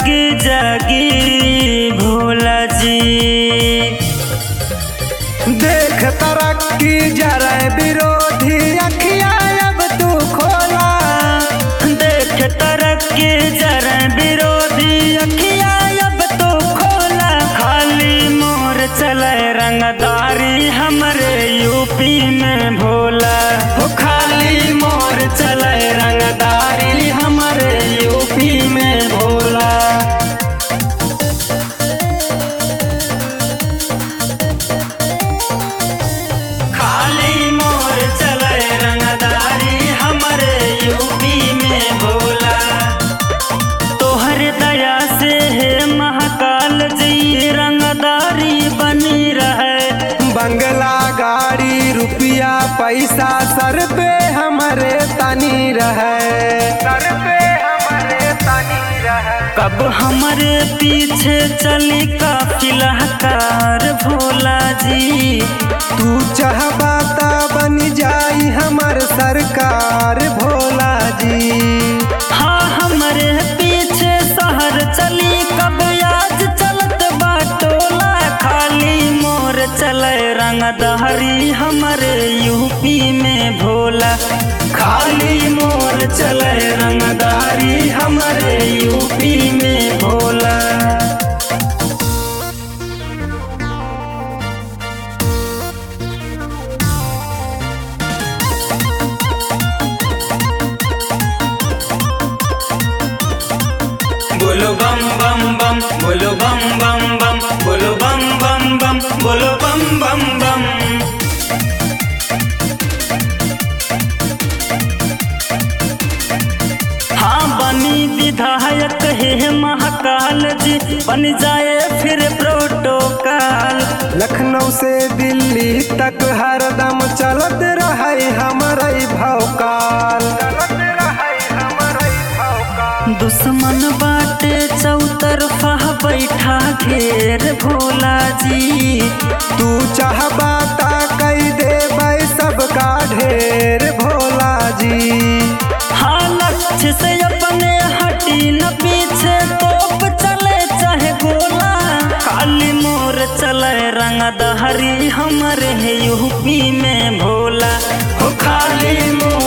जागी जागी भोला जी। देख तरक्की जरा विरोधी अखियाँ अब तू खोला। देख तरक्की जरा विरोधी अखियाँ अब तू खोला। खाली मोर चले रंगदारी हमरे यूपी में भोला। हो खाली मोर चले रंगदारी हमारे यूपी में भोला। खाली मोर चले रंगदारी हमरे यूपी में भोला। तोहर दया से है महाकाल जी रंगदारी बनी रहे। बंगला गाड़ी रुपया पैसा सर पे हमारे तनी रहे। सर पे हमारे तनी रहे। कब हमारे पीछे चली काफिला कार भोला जी। तू चाहबा ता बन जाई हमर सरकार भोला जी। हाँ हमारे पीछे शहर चली कब आज चलत बाटोला। खाली मोर चले रंगदारी हमारे यूपी में भोला। खाली मोर चले रंगदारी हमारे यूपी में भोला। बोलो बम बम बम बोलो बम बम बम बोलो बम बम बम बोलो बम बम बम। हाँ बनी विधायक है महाकाल जी बन जाए फिर प्रोटोकॉल। लखनऊ से दिल्ली तक हरदम चलत रहे हमारे भौकाल। दुश्मन बाटे चौतरफा बैठा घेर भोला जी। तू चाहबा ता कई देबै सबका ढेर भोला जी। हाँ लक्ष्य से अपने हटी न पीछे तोप चले चाहे गोला। खाली मोर चले रंगदारी हमारे यूपी में भोला। हो खाली मोर